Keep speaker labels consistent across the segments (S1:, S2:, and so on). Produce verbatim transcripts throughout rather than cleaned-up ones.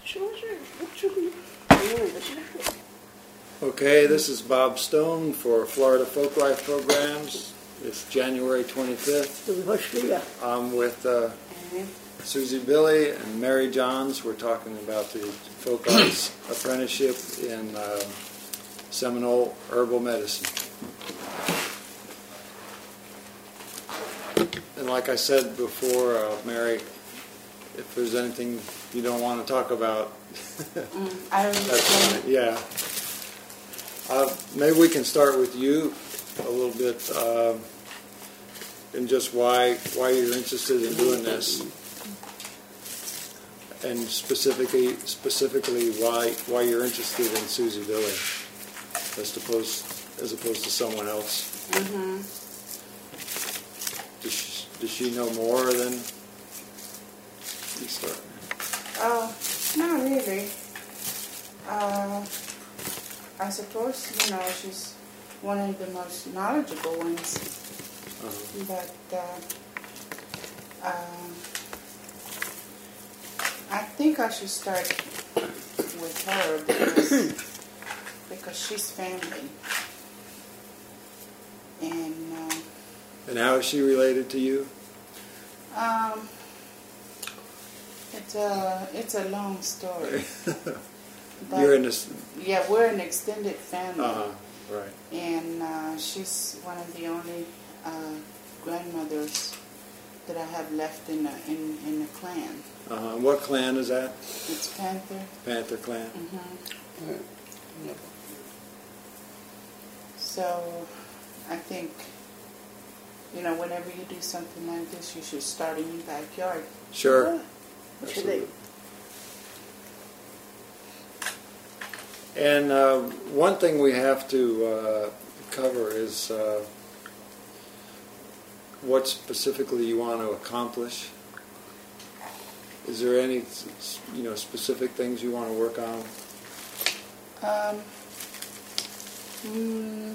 S1: Okay, this is Bob Stone for Florida Folk Life Programs. It's January twenty-fifth. I'm with uh, Susie Billy and Mary Johns. We're talking about the Folk Arts Apprenticeship in uh, Seminole Herbal Medicine. And like I said before, uh, Mary, if there's anything you don't want to talk about,
S2: mm, I don't
S1: that's fine. Yeah. Uh, maybe we can start with you a little bit, uh, and just why why you're interested in doing this, and specifically specifically why why you're interested in Susie Billy, as opposed as opposed to someone else.
S2: Mm-hmm.
S1: Does she, does she know more than you start?
S2: Oh, not really. Uh, I suppose, you know, she's one of the most knowledgeable ones. Uh-huh. But uh, um, I think I should start with her because, because she's family. And uh,
S1: and how is she related to you?
S2: Um, it's a it's a long story. But
S1: you're in this.
S2: Yeah, we're an extended family.
S1: Uh huh. Right.
S2: And uh, she's one of the only uh, grandmothers that I have left in a, in in the clan.
S1: Uh huh. What clan is that?
S2: It's Panther.
S1: Panther clan.
S2: Mm-hmm. Right. So, I think, you know, whenever you do something like this, you should start in your backyard.
S1: Sure.
S2: Yeah.
S1: Absolutely. And uh, one thing we have to uh, cover is uh, what specifically you want to accomplish. Is there any, you know, specific things you want to work on?
S2: Um. Mm,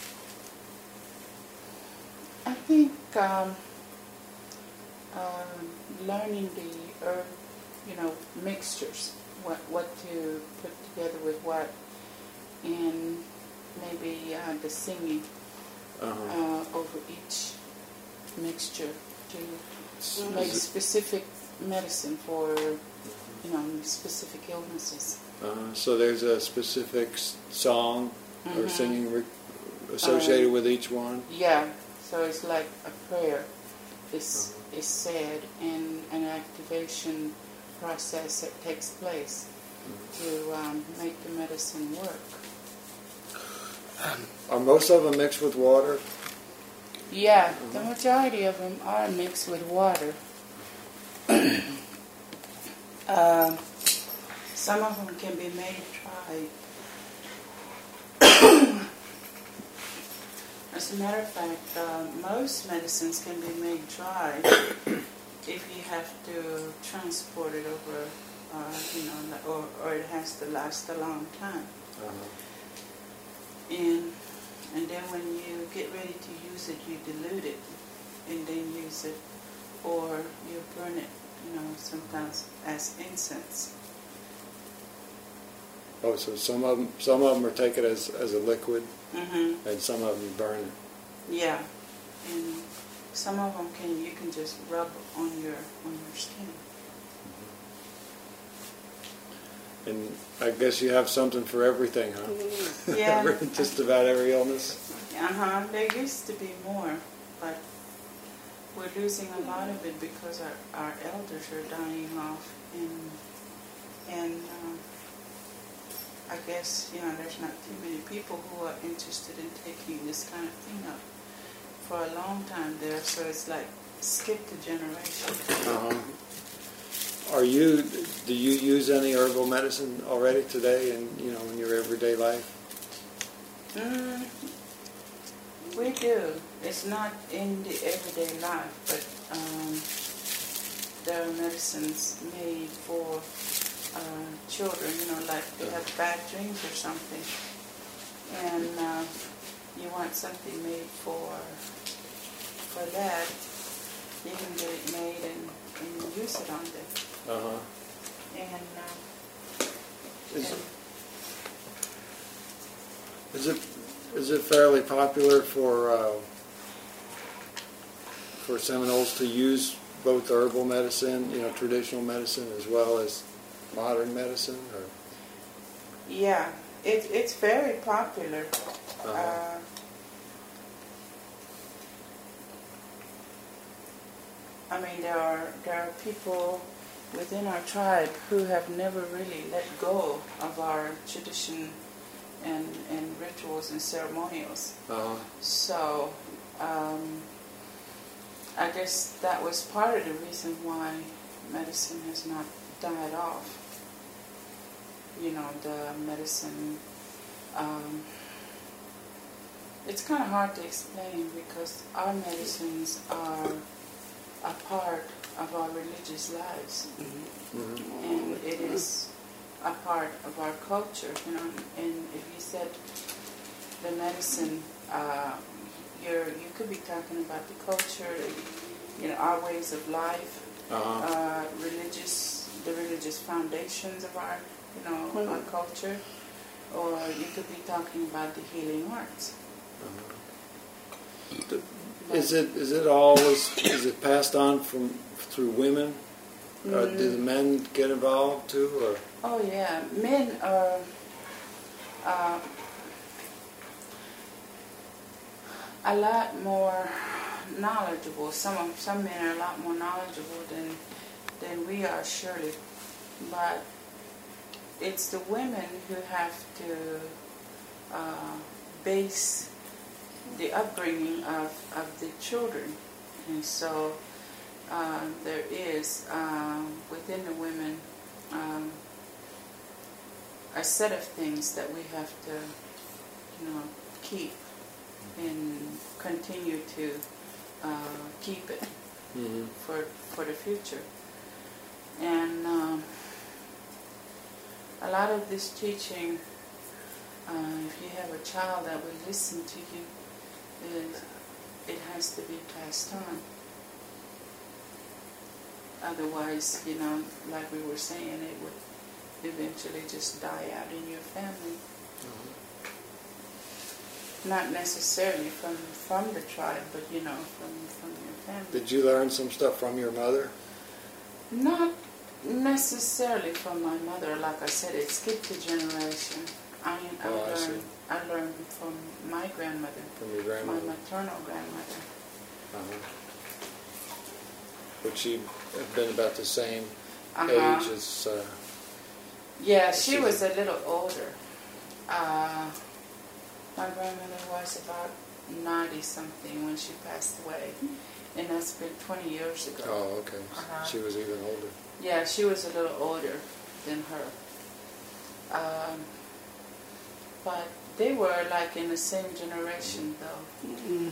S2: I think um, uh, learning the herb, you know, mixtures, what what to put together with what, and maybe uh, the singing
S1: uh-huh.
S2: uh, over each mixture to make specific medicine for, you know, specific illnesses.
S1: Uh, so there's a specific song
S2: mm-hmm.
S1: or singing re- associated um, with each one?
S2: Yeah, so it's like a prayer is, uh-huh. is said, and an activation process that takes place to um, make the medicine work.
S1: Are most of them mixed with water?
S2: Yeah, uh-huh. The majority of them are mixed with water. uh, some of them can be made dry. As a matter of fact, uh, most medicines can be made dry if you have to transport it over, uh, you know, or, or it has to last a long time. Uh-huh. And and then when you get ready to use it, you dilute it and then use it, or you burn it, you know, sometimes as incense.
S1: Oh, so some of them, some of them are taken as, as a liquid,
S2: mm-hmm.
S1: and some of them you burn it.
S2: Yeah, and some of them can you can just rub on your on your skin.
S1: Mm-hmm. And I guess you have something for everything, huh?
S2: Yeah.
S1: Just about every illness.
S2: Uh huh. There used to be more, but we're losing a lot of it because our our elders are dying off, and and. Um, I guess, you know, there's not too many people who are interested in taking this kind of thing up for a long time there, so it's like skipped a generation.
S1: Uh-huh. Are you, do you use any herbal medicine already today in, you know, in your everyday life?
S2: Mm, we do. It's not in the everyday life, but um, there are medicines made for Uh, children, you know, like they have bad dreams or something, and uh, you want something made for for that, you can get it made and, and use it on them.
S1: Uh-huh.
S2: And uh,
S1: Is it, is it is it fairly popular for uh, for Seminoles to use both herbal medicine, you know, traditional medicine, as well as modern medicine? Or?
S2: Yeah, it, it's very popular.
S1: Uh-huh.
S2: Uh, I mean, there are there are people within our tribe who have never really let go of our tradition and, and rituals and ceremonials.
S1: Uh-huh.
S2: So, um, I guess that was part of the reason why medicine has not died off. You know, the medicine, um, it's kind of hard to explain because our medicines are a part of our religious lives. Mm-hmm. And it is a part of our culture, you know. And if you said the medicine, uh, you're, you could be talking about the culture, you know, our ways of life, uh-huh. uh, religious, the religious foundations of our, you know, mm-hmm. our culture, or you could be talking about the healing arts.
S1: Uh-huh. Is it is it always is it passed on from through women? Mm-hmm. Or do the men get involved too? Or?
S2: Oh yeah, men are uh, a lot more knowledgeable. Some of, some men are a lot more knowledgeable than than we are, surely. But it's the women who have to uh, base the upbringing of, of the children. And so uh, there is uh, within the women um, a set of things that we have to, you know, keep and continue to uh, keep it mm-hmm. for for the future. And um, a lot of this teaching, uh, if you have a child that will listen to you, is it has to be passed on. Otherwise, you know, like we were saying, it would eventually just die out in your family. Mm-hmm. Not necessarily from from the tribe, but you know, from from your family.
S1: Did you learn some stuff from your mother?
S2: Not necessarily from my mother. Like I said, it skipped a generation. I, I
S1: oh,
S2: learned
S1: I,
S2: I learned from my grandmother.
S1: From your grandmother?
S2: My maternal grandmother.
S1: Uh-huh. Would she have been about the same
S2: uh-huh.
S1: age as... Uh,
S2: yeah, she Susan? was a little older. Uh, my grandmother was about ninety-something when she passed away. And that's been twenty years ago.
S1: Oh, okay.
S2: Uh-huh.
S1: She was even older.
S2: Yeah, she was a little older than her. Um, but they were like in the same generation, though. Mm-hmm.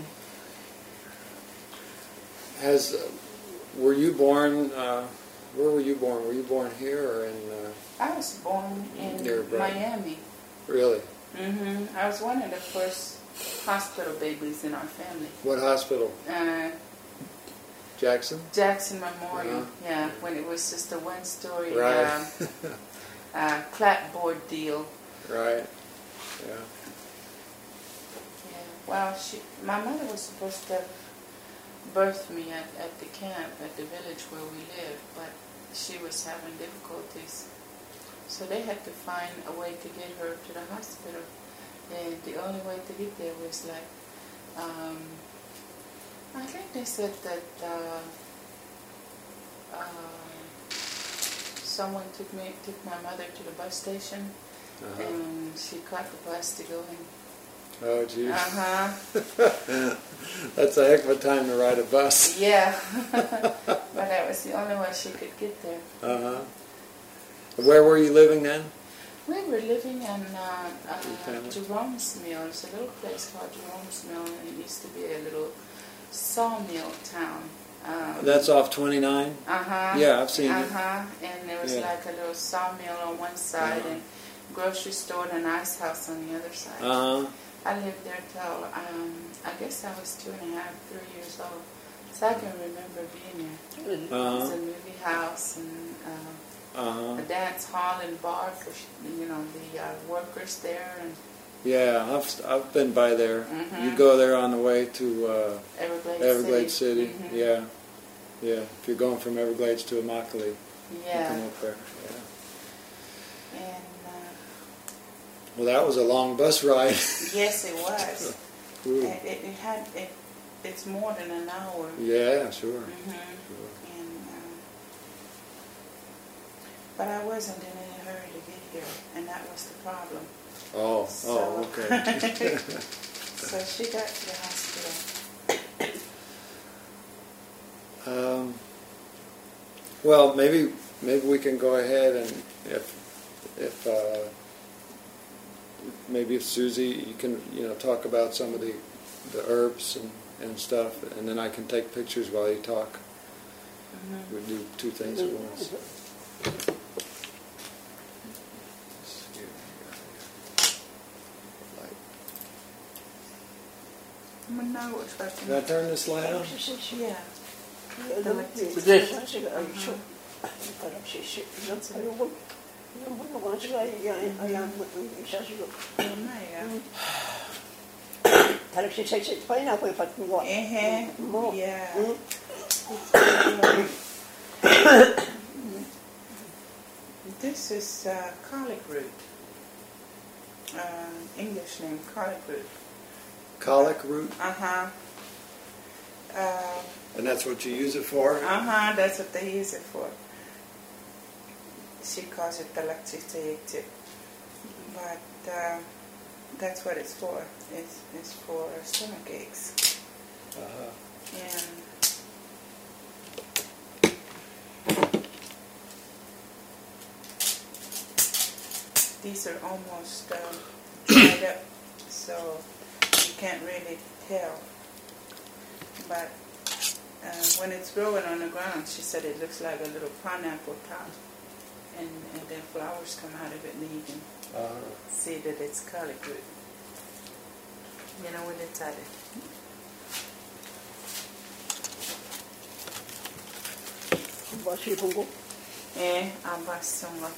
S1: Has uh, were you born? Uh, where were you born? Were you born here or in? Uh,
S2: I was born in Miami.
S1: Really?
S2: Mm-hmm. I was one of the first hospital babies in our family.
S1: What hospital?
S2: Uh,
S1: Jackson?
S2: Jackson Memorial, uh-huh. yeah, when it was just a one-story
S1: right.
S2: uh, uh, clapboard deal.
S1: Right, yeah.
S2: Yeah, well, she, my mother was supposed to have birthed me at, at the camp, at the village where we lived, but she was having difficulties. So they had to find a way to get her to the hospital. And the only way to get there was like, um, I think they said that uh, uh, someone took me, took my mother to the bus station, uh-huh. and she caught the bus to go in.
S1: Oh, geez.
S2: Uh-huh.
S1: That's a heck of a time to ride a bus.
S2: Yeah. But that was the only way she could get there.
S1: Uh-huh. Where were you living then?
S2: We were living in uh, uh, Jerome's Mill. It's a little place called Jerome's Mill, and it used to be a little sawmill town. Um,
S1: That's off twenty-nine?
S2: Uh-huh.
S1: Yeah, I've seen
S2: uh-huh.
S1: it.
S2: Uh-huh. And there was
S1: yeah.
S2: like a little sawmill on one side, uh-huh. and grocery store and an ice house on the other side.
S1: Uh-huh.
S2: I lived there till, um, I guess I was two and a half, three years old. So I can remember being there. Uh-huh. It was a movie house, and uh,
S1: Uh-huh.
S2: a dance hall and bar for you know the uh, workers there and.
S1: Yeah, I've I've been by there.
S2: Mm-hmm.
S1: You go there on the way to uh,
S2: Everglades,
S1: Everglades City.
S2: City. Mm-hmm.
S1: Yeah, yeah. If you're going from Everglades to Immokalee,
S2: yeah.
S1: you come up there. Yeah.
S2: And uh,
S1: well, that was a long bus ride.
S2: yes, it was.
S1: Ooh.
S2: It, it, it had it. It's more than an hour.
S1: Yeah, sure.
S2: Mm-hmm.
S1: sure.
S2: And um, but I wasn't in any hurry to get here, and that was the problem.
S1: Oh,
S2: So,
S1: oh, okay.
S2: so she got to the hospital.
S1: um, well, maybe maybe we can go ahead and if if uh, maybe if Susie, you can you know talk about some of the the herbs and, and stuff, and then I can take pictures while you talk. Mm-hmm. We do two things at once. Can I turn this light on?
S2: Yeah. This is uh, garlic root. Uh, English name, garlic root.
S1: Colic root?
S2: Uh-huh. Uh,
S1: and that's what you use it for?
S2: Uh-huh, that's what they use it for. She calls it talakchitayik, but uh, that's what it's for. It's, it's for stomach aches.
S1: Uh-huh.
S2: And these are almost uh, dried up, so you can't really tell. But uh, when it's growing on the ground, she said it looks like a little pineapple top. And, and then flowers come out of it, and you can
S1: uh-huh.
S2: see that it's garlic root. You know when it's at it. Eh, abasonga.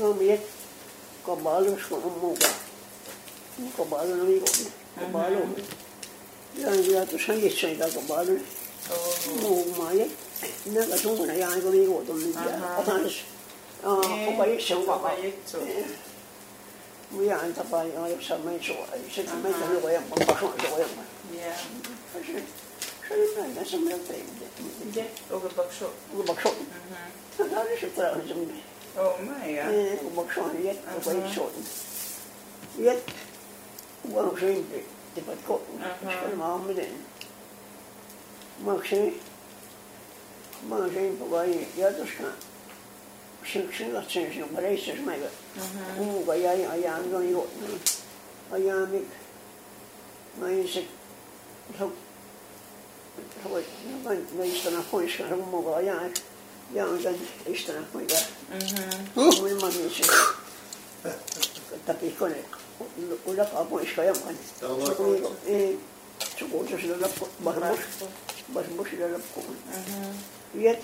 S3: Kabalo ko umuga. Kabalo na migo. Kabalo. Yan ya to san yesay da kabalo.
S2: Oh.
S3: Mo maya. Na ka tungo na yan ko migo to mi ya. Atanis. Ah, ko ba yesay ko ba
S2: yesay.
S3: Mo ya anta pa ya sa mai so. Ai sa mai na ko yan pa so ko yan.
S2: Yeah.
S3: Sai na sa mai ta.
S2: Je, oge bakso.
S3: Oge bakso. Mhm. Na ni sa tra jum.
S2: Oh my God.
S3: Eh, ko bakso yet ko ba yesay. Yet well, she did but go. She mom didn't. Well, she, well, she provided the other son. She, she got sense, but I said, my God, oh, I, I, I am going to go. I am it. My sick. So, so I, I used to not point, I don't know, I am. Young and used to not point that. Oh, my mother said, tapi con it. Udah apa iskaya man. Tahu eh, cukup tu sudah lap, bahmus, bahmus sudah lap ko. Yet,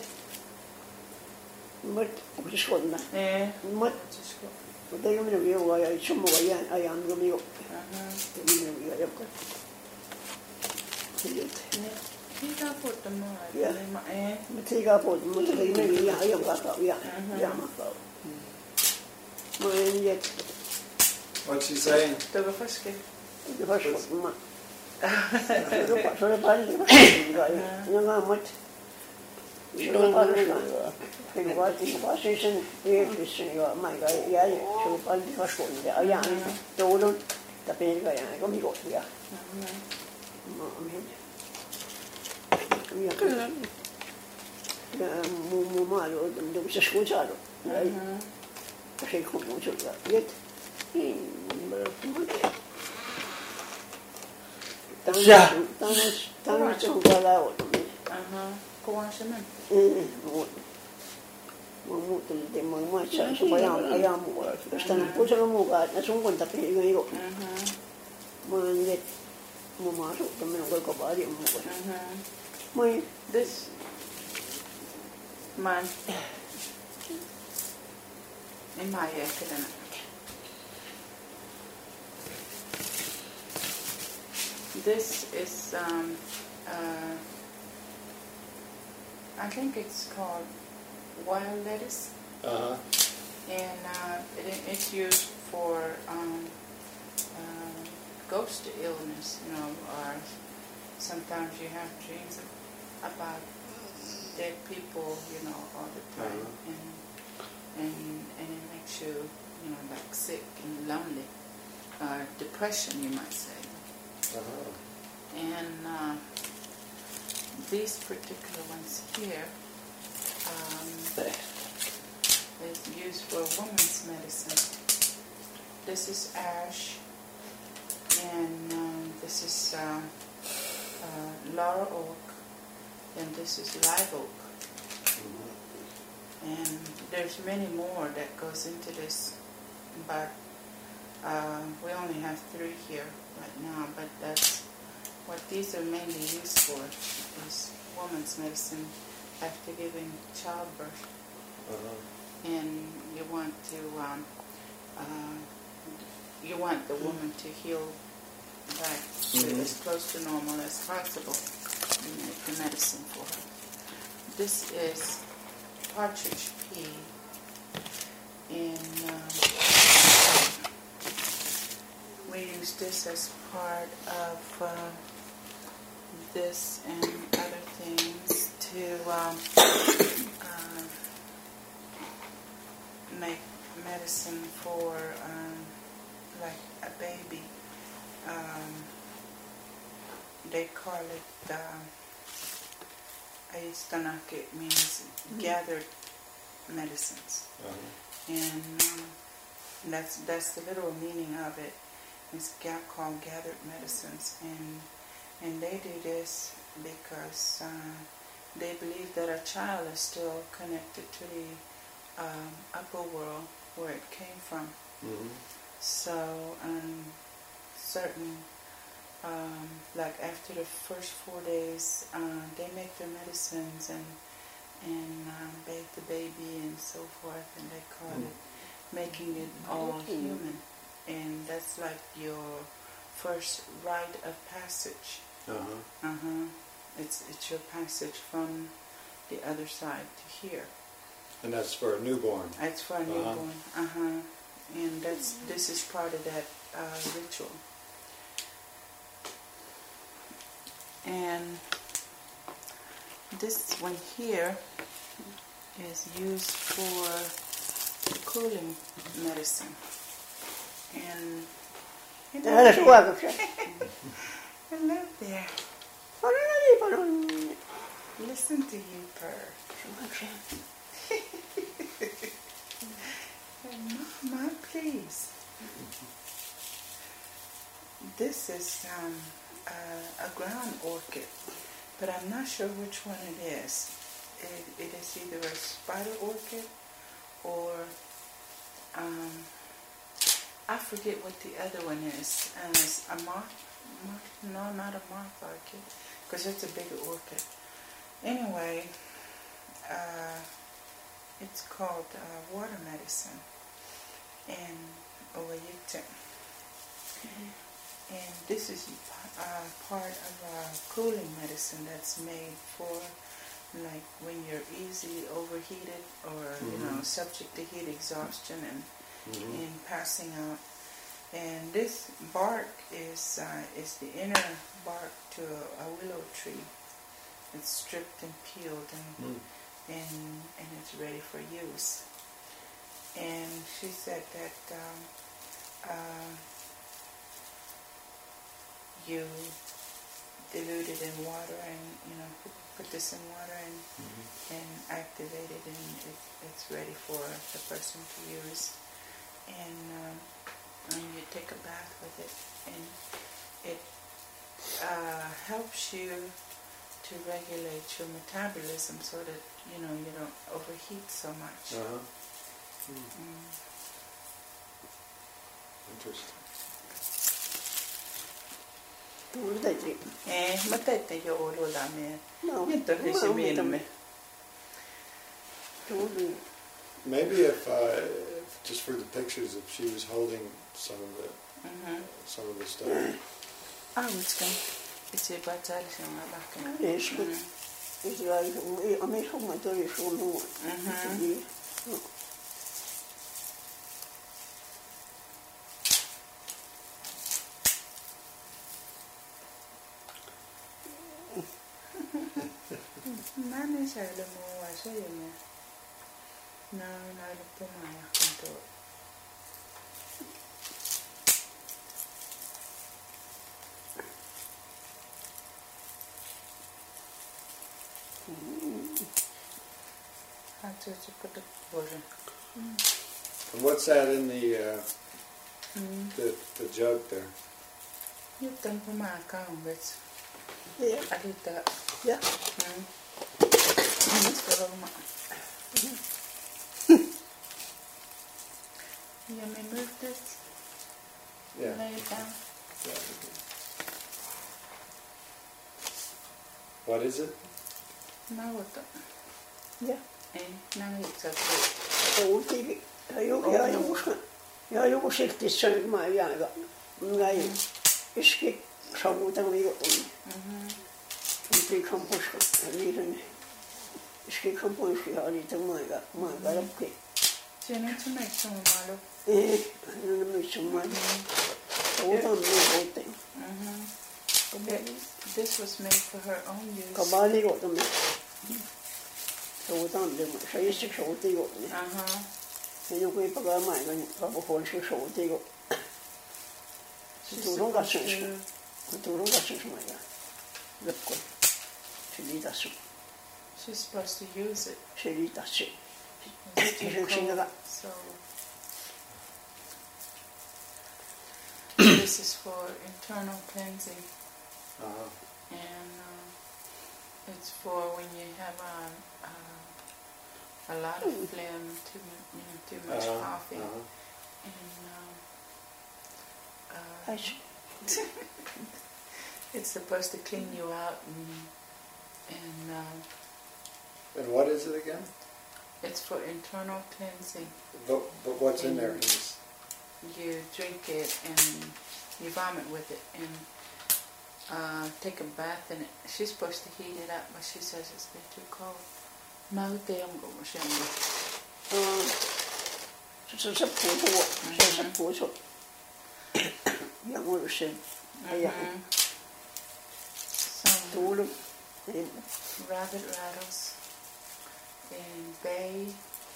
S3: mat kusiskon na.
S2: Eh,
S3: mat. Ito yung minagay ko ay sumo kaya ayan gumiyo. Yung minagay ko. Yet.
S2: Tiga po tamo.
S3: Yeah.
S2: Eh.
S3: Tiga po, mat yung minagay ayan ka ya, ya makaw. Man yet.
S1: What's she saying?
S2: Det var först.
S3: Det var så man. Så det bara det. Jag har mött. Så bara det. Det var det var så sen det är jag mig jag jag så bara det var så det. Jag då då det blir jag jag kommer gå ja. Ja. Ja, mo mo malo, de se escucharon. Ahí. Así como mucho ya.
S1: Ja.
S3: Estamos, estamos chocolados.
S2: Ajá. ¿Cómo hace man?
S3: Eh, muito de mamãe já só vai aí a mulher. Está na coisa no lugar, na sua conta que eu digo. Aham. Mãe, de mamãe, também não vai acabar de mulher. Aham. Mãe,
S2: this man. in my academic. This is, um, uh, I think it's called wild lettuce.
S1: Uh-huh.
S2: And uh, it, it's used for um, uh, ghost illness, you know, or sometimes you have dreams about dead people, you know, all the time, uh-huh. and and and it makes you, you know, like sick and lonely, uh, depression, you might say. Uh-huh. And uh, these particular ones here um, is used for women's medicine. This is ash, and um, this is uh, uh, laurel oak, and this is live oak. Mm-hmm. And there's many more that goes into this, but uh, we only have three here right now, but that's what these are mainly used for, is women's medicine after giving childbirth. Uh-huh. And you want to, um, uh, you want the woman to heal back to mm-hmm. as close to normal as possible. You make the medicine for her. This is partridge pea, and um, we use this as part of uh, this and other things to um, uh, make medicine for um, like a baby. Um, they call it uh, Aistanake. It means gathered medicines. Uh-huh. And um, that's that's the literal meaning of it. It's called gathered medicines, and and they do this because uh, they believe that a child is still connected to the um, upper world where it came from. Mm-hmm. So um, certain, um, like after the first four days, uh, they make their medicines and and um, bathe the baby and so forth, and they call mm-hmm. it making it all human. And that's like your first rite of passage. Uh-huh. Uh-huh. It's it's your passage from the other side to here.
S1: And that's for a newborn.
S2: It's for a uh-huh. newborn. Uh-huh. And that's this is part of that uh, ritual. And this one here is used for cooling medicine. And hello there. Hello there. Listen to you purr. Mama, please. This is um, uh, a ground orchid, but I'm not sure which one it is. It, it is either a spider orchid or um, I forget what the other one is. And it's a moth, moth no, not a moth orchid, because it's a bigger orchid. Anyway, uh, it's called uh, water medicine and Olayukta. Mm-hmm. And this is uh, part of a cooling medicine that's made for like when you're easily overheated or mm-hmm. you know subject to heat exhaustion and Mm-hmm. in passing out. And this bark is uh, is the inner bark to a, a willow tree. It's stripped and peeled and mm. and and it's ready for use. And she said that um, uh, you dilute it in water and you know put, put this in water and mm-hmm. and activate it, and it, it's ready for the person to use. And, um, and you take a bath with it, and it uh, helps you to regulate your metabolism so that you know you don't overheat so much. Uh-huh. Mm. Mm.
S1: Interesting.
S2: Eh, matete yo olo la me. No. Entonces se me.
S1: Maybe if uh, just for the pictures, if she was holding some of the
S2: Mhm.
S1: some of the stuff.
S2: Ah, utskan. Itse batal siya nga bakit.
S3: Yes, but it's like, I mean, how much are you so no?
S2: Mhm. Nani siya lumuwa siya yun eh. Na nalipumaya kanto.
S1: And what's that in the uh,
S2: Mm.
S1: the the jug there?
S2: You can put my account, but
S3: Yeah,
S2: I did that.
S3: yeah.
S2: Mm. It's for my. You may move this.
S1: Yeah.
S2: Lay it down.
S1: What is it?
S2: Now what?
S3: Yeah.
S2: And now it's okay.
S3: Oltiin, ja ja joku ja joku silti sen mä jäävä. Minä ei iski savutan viikon. Oltiin kampuska, niiden iski kampuska ja niitä maika maika läpi.
S2: Sen on se meitä on malu.
S3: Ei, ne on myös maika. Savutan viikon.
S2: This was made for her own use.
S3: Kabali viikon. Savutan viikon. Se iski savutan viikon.
S2: Uh-huh.
S3: Ja joku ei pakaa maika, niin kapuhuolisi savutan viikon. Se tuulun katsoisi. Turun kanssa maika. Lepko. Se liitassu.
S2: She's supposed to use it.
S3: Se liitassu.
S2: It's too
S3: Se
S2: cold,
S3: sinävä.
S2: so this is for internal cleansing,
S1: Uh-huh.
S2: and uh, it's for when you have a, a, a lot of phlegm, too mu- you know, too much
S1: Uh-huh.
S2: coughing,
S1: Uh-huh.
S2: and um, uh,
S3: Ai se.
S2: it's supposed to clean you out, and and um,
S1: And what is it again?
S2: it's for internal cleansing.
S1: But, but what's in there? Is,
S2: You drink it and you vomit with it and uh, take a bath in it. She's supposed to heat it up, but she says it's been too cold. Mauteamko mo siya mo?
S3: Se se puutuu. Se se puutuu. Ja mulla se. Ja
S2: Some
S3: tuulu.
S2: rabbit rattles in bay.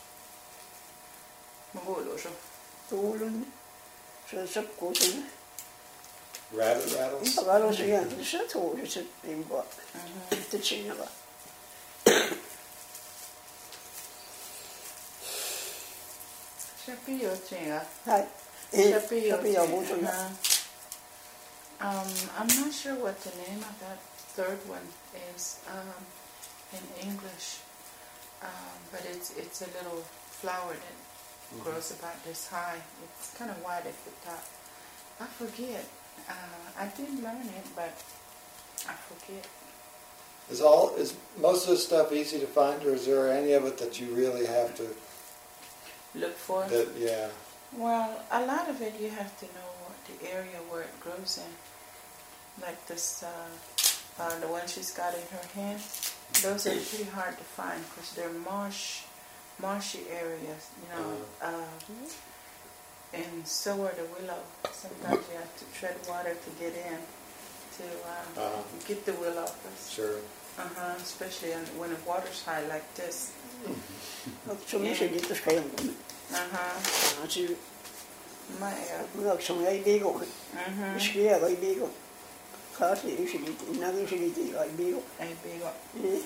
S2: Magulo siya.
S3: Tuulun. Se se puutuu.
S1: rabbit rattles?
S3: Pakalo se jää. Se tuulu se impaa. Sitten siinä vaan.
S2: Siya piyo.
S3: Hai.
S2: Siya
S3: Se
S2: piyo.
S3: piyo puutuu.
S2: Um, I'm not sure what the name of that third one is um, in English, um, but it's it's a little flower that mm-hmm. grows about this high. It's kind of wide at the top. I forget. Uh, I did learn it, but I forget.
S1: Is all is most of the stuff easy to find, or is there any of it that you really have to?
S2: Look for?
S1: That, yeah.
S2: Well, a lot of it you have to know what the area where it grows in. Like this, uh, uh, the one she's got in her hand, those are pretty hard to find because they're marsh, marshy areas, you know. Uh, and so are the willow. Sometimes you have to tread water to get in, to uh,
S1: Uh-huh.
S2: get the willow.
S1: Sure.
S2: Uh-huh, especially when the water's high like this.
S3: Som se liitos kajon.
S2: Uh-huh.
S3: Asi.
S2: My, uh,
S3: Minä som ei viikon.
S2: uh-huh.
S3: Iski jää kai viikon. Kaasi yksi liiti. Näkin se liiti kai viikon.
S2: Ei big up.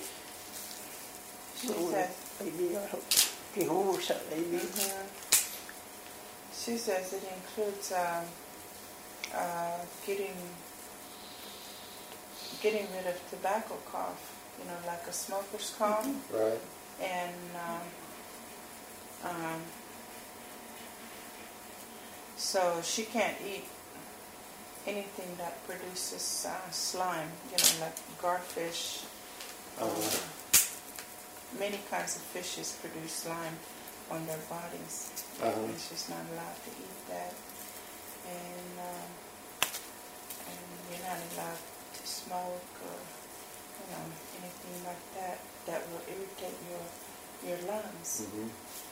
S2: She
S3: No,
S2: says,
S3: ei viikon. Kihomuksessa ei viikon.
S2: uh, she says it includes um, uh, getting getting rid of tobacco cough, you know, like a smoker's cough,
S1: Right.
S2: and um, um, so she can't eat anything that produces uh, slime, you know, like garfish.
S1: Uh-huh.
S2: Uh, many kinds of fishes produce slime. on their bodies.
S1: Uh-huh.
S2: And she's not allowed to eat that. And, um, and you're not allowed to smoke or, you know, anything like that that will irritate your your lungs.
S1: Mm-hmm.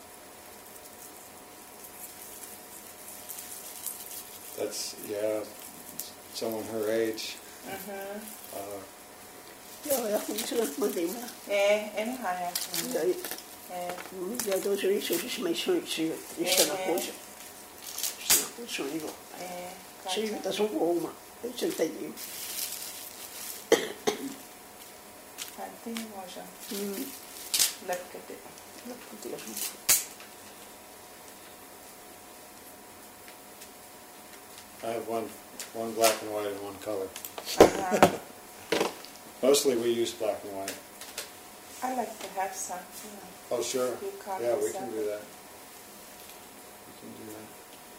S1: That's, yeah, someone her age.
S2: Mm-hmm.
S1: Uh,
S3: Joo, ja kun se on muuten mä.
S2: Eh, en haja.
S3: Ja
S2: Eh,
S3: ja tuossa isoisessa meissä oli syöt. Istana pois. Istana pois on ilo.
S2: eh,
S3: Syötä sun kuuma. Ei sen teki.
S2: Kantiin voisi
S3: Mm.
S2: läpkäti.
S3: Loppu ties mun.
S1: I have one, one black and white and one color.
S2: Uh-huh.
S1: Mostly we use black and white.
S2: I like to have some, you know.
S1: Oh, sure.
S2: You copy
S1: Yeah, we
S2: some.
S1: can do that. We can do that.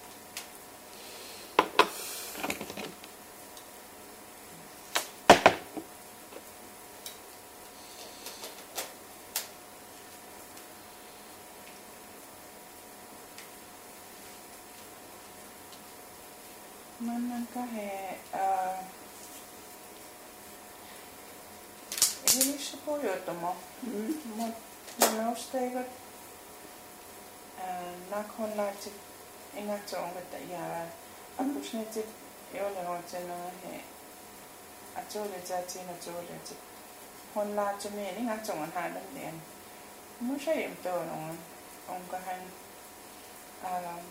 S2: Mannan kahden äh, Hilissä pojotomo,
S3: Mm.
S2: mutta nousteivat nakon laitsit ingat onget ja apusnetit jolle on sen he atsolit at siinä atsolit hon laitsi meen ingat on hän niin museum tuon on onko hän ähm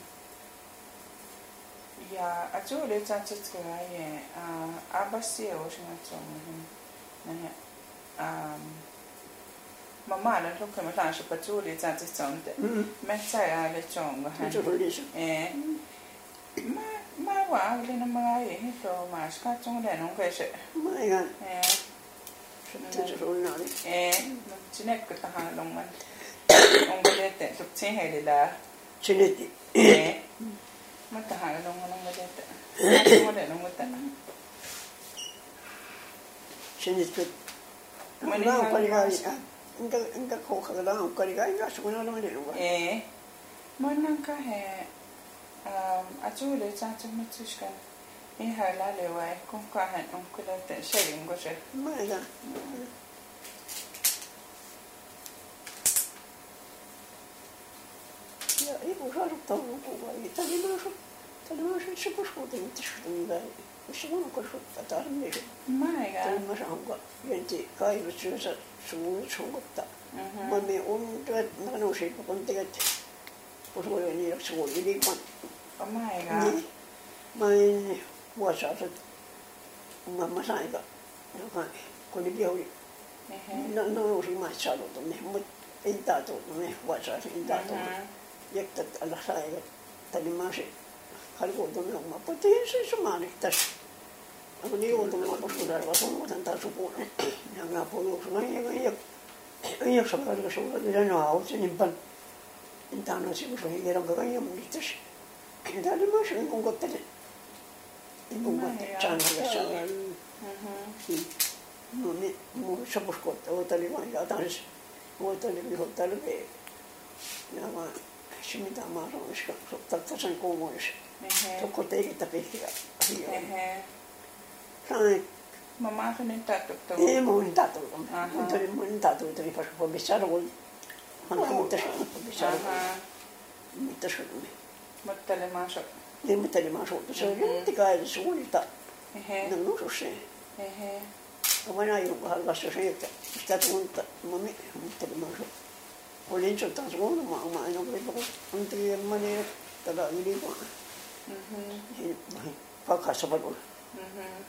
S2: ja atsolit at sitten ja abassi on siinä atsolit näin ähm mamma la lukka ma tansha patuli tsanti tsonte me tsaya le chonga han
S3: Se on liisa.
S2: eh ma ma wa le na ma ye he to ma ska chong le non ke se
S3: Mä ihan.
S2: eh
S3: Se se on naali.
S2: eh ma chinek ka ha long man on le te tu tsin he le la
S3: Sinetti.
S2: eh ma ta ha long long le te ma le long te
S3: Sinetti. Mä
S2: Moni
S3: oon palikai.
S2: haluaa.
S3: Enkä enkä kohdalla on palikai. Enkä suuna ole mennyt.
S2: eh Mannan kahden ähm, atsuuli tsaatsu matsuskan ihan läliwai, kun kahden on kyllä selinko se.
S3: Mä ihan. Ja iku saaruttaa lukua. Tämä oli myös tämä oli myös se puskuutin, että se on hyvä. Se on koskuttaa tarvitse.
S2: Maiga.
S3: Tämä on myös onko jänti kaivusyössä suun suukutta.
S2: Mhm.
S3: Mä me on työt nanusi kun teet. Kun sulla on niin suuri liikan.
S2: Maiga.
S3: Niin. Mä en vuosasat. Mä mä sain ka. Joka kun oli oli.
S2: Ehe.
S3: No no si mä saanut ne, mut ei taatu ne vuosasat ei taatu.
S2: Mhm.
S3: Jäktä alla sai. Tani mä se kalkuutun oma. Potiin se samani tässä. Aku ni untuk apa sudah apa semua tentang suku. Yang apa lu semua yang yang yang sekarang sudah dia nak simpan. Entah nasi usah yang orang kaya menitis. Kita ada masih orang kota ni. Ibu mati canggih canggih.
S2: Mhm.
S3: Mami mu sebut kota. Kota ni mana ya tanis. Kota ni kota ni. Nama simita marah sekarang. Tak tersen komunis.
S2: Ehe.
S3: Kota kita pergi.
S2: Ehe.
S3: Sai.
S2: Mamma kan inte ta upp
S3: Ei
S2: det.
S3: mun tatu.
S2: Aha.
S3: Mutta mun tatu tuli pas po bisara kun han mutta po bisara.
S2: Aha.
S3: Mutta se
S2: Mutta le maso.
S3: ei mutta ni ma so. Se oli kai suulita.
S2: Ehe.
S3: No no se.
S2: Ehe.
S3: Kamana ju halva se se että sitä tunta mami mutta ni ma so. Olin jo taas kun ma ma en ole ko mutta mani tada yli ko.
S2: Mhm.
S3: Pakassa paljon.
S2: Mhm.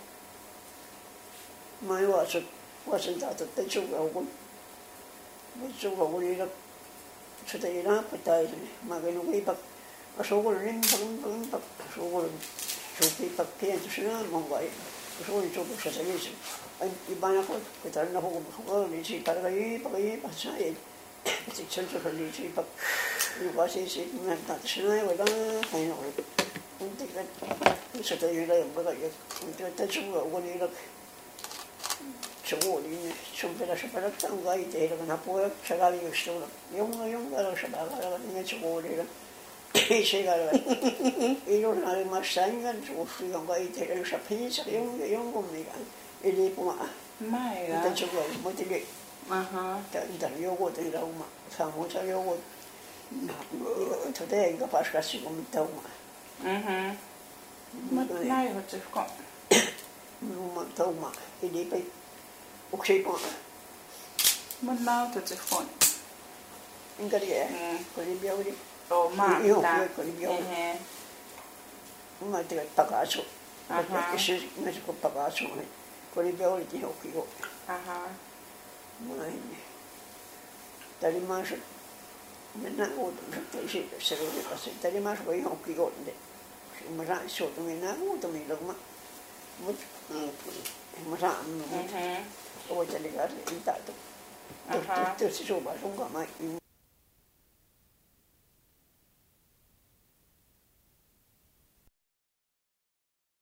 S3: Mä ei vaan se vuosin taatu että suuga kun. Mutta suuga kun ei sitä ei naappitai. Mä käyn viipak. Asuuko niin paljon paljon pak. Asuuko suupi pakkiin sinä mun vai. Asuuko suupussa se viisi. Ai ibana ko kita na ko ko ni si para kai pa kai pa sai. Sitten se oli si pak. Ni vasi si mä taatu sinä ei voida ai no. Mutta se ei ole joku. Mutta että suuga kun ei Tsuolin, sumpera sapera tangai teillä kana poja sagali ystulla. Jonga jonga sapera niin tsuolilla. Ei se gala. Ei ole näin massangan suusi jonka itse sapinsa jonga jonga mikä. Eli puma.
S2: Maiga.
S3: Mutta tsuolin mutta ke.
S2: Aha.
S3: Tän joku teillä oma. Samuta joku. Tote eikä paskasi kun mitä oma.
S2: Mhm. Mutta näin on se ko.
S3: Minun tauma. Eli pe. Oksei puma.
S2: Mutta näin on se ko.
S3: Enkä tiedä. Kun ei biauri.
S2: Oh, maa.
S3: Joo, kun ei biauri.
S2: Eh.
S3: Mä tein pakasu. Aha. Se se kun pakasu. Kun ei biauri ti hokki go.
S2: Aha.
S3: Näin. Tali mas. Mennään uutumaan, että se se oli kanssa. Tali mas voi hokki go. Mä saan suutu mennään uutumilla. Mut mä saan. Mhm. Oi tali kanssa ei taito. Aha. Tuossa suupa sunkaan mä.